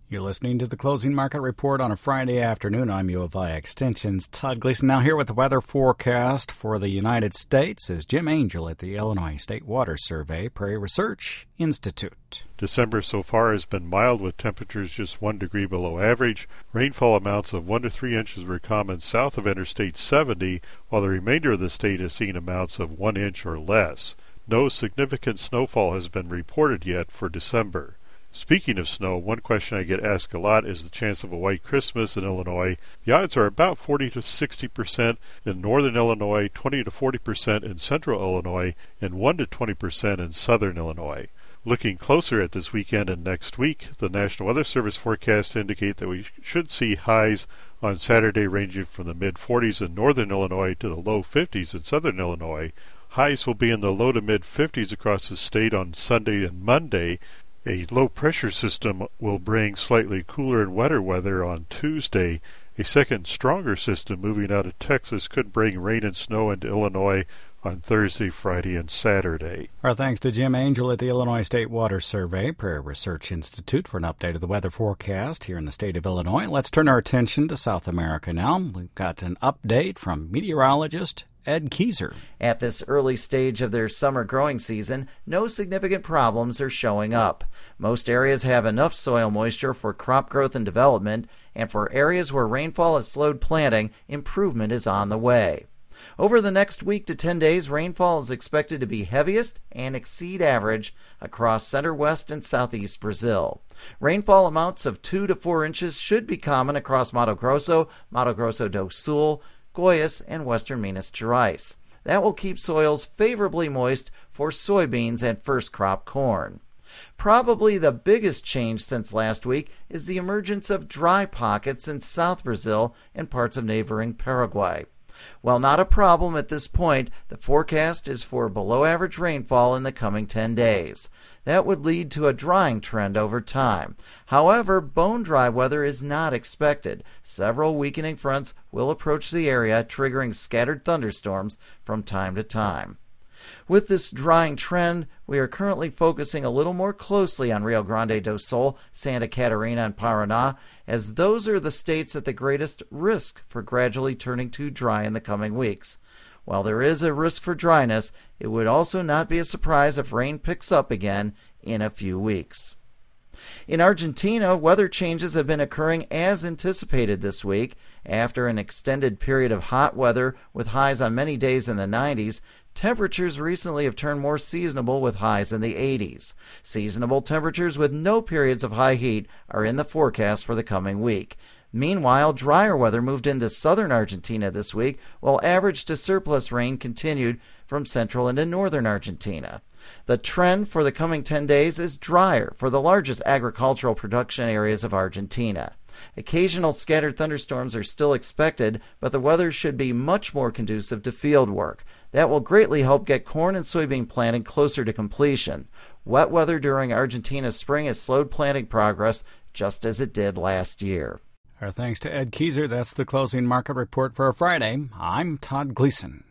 You're listening to the Closing Market Report on a Friday afternoon. I'm U of I Extension's Todd Gleason. Now here with the weather forecast for the United States is Jim Angel at the Illinois State Water Survey Prairie Research Institute. December so far has been mild with temperatures just 1 degree below average. Rainfall amounts of 1 to 3 inches were common south of Interstate 70, while the remainder of the state has seen amounts of 1 inch or less. No significant snowfall has been reported yet for December. Speaking of snow, one question I get asked a lot is the chance of a white Christmas in Illinois. The odds are about 40 to 60% in northern Illinois, 20 to 40% in central Illinois, and 1 to 20% in southern Illinois. Looking closer at this weekend and next week, the National Weather Service forecasts indicate that we should see highs on Saturday ranging from the mid-40s in northern Illinois to the low 50s in southern Illinois. Highs will be in the low to mid-50s across the state on Sunday and Monday. A low-pressure system will bring slightly cooler and wetter weather on Tuesday. A second, stronger system moving out of Texas could bring rain and snow into Illinois on Thursday, Friday, and Saturday. Our thanks to Jim Angel at the Illinois State Water Survey Prairie Research Institute for an update of the weather forecast here in the state of Illinois. Let's turn our attention to South America now. We've got an update from meteorologist Ed Keyser. At this early stage of their summer growing season, no significant problems are showing up. Most areas have enough soil moisture for crop growth and development, and for areas where rainfall has slowed planting, improvement is on the way. Over the next week to 10 days, rainfall is expected to be heaviest and exceed average across center west and southeast Brazil. Rainfall amounts of 2 to 4 inches should be common across Mato Grosso, Mato Grosso do Sul, Goiás, and western Minas Gerais. That will keep soils favorably moist for soybeans and first crop corn. Probably the biggest change since last week is the emergence of dry pockets in South Brazil and parts of neighboring Paraguay. While not a problem at this point, the forecast is for below average rainfall in the coming 10 days. That would lead to a drying trend over time. However, bone dry weather is not expected. Several weakening fronts will approach the area, triggering scattered thunderstorms from time to time. With this drying trend, we are currently focusing a little more closely on Rio Grande do Sul, Santa Catarina, and Paraná, as those are the states at the greatest risk for gradually turning to dry in the coming weeks. While there is a risk for dryness, it would also not be a surprise if rain picks up again in a few weeks. In Argentina, weather changes have been occurring as anticipated this week. After an extended period of hot weather with highs on many days in the 90s, temperatures recently have turned more seasonable with highs in the 80s. Seasonable temperatures with no periods of high heat are in the forecast for the coming week. Meanwhile, drier weather moved into southern Argentina this week, while average to surplus rain continued from central into northern Argentina. The trend for the coming 10 days is drier for the largest agricultural production areas of Argentina. Occasional scattered thunderstorms are still expected, but the weather should be much more conducive to field work. That will greatly help get corn and soybean planting closer to completion. Wet weather during Argentina's spring has slowed planting progress, just as it did last year. Our thanks to Ed Keyser. That's the Closing Market Report for Friday. I'm Todd Gleason.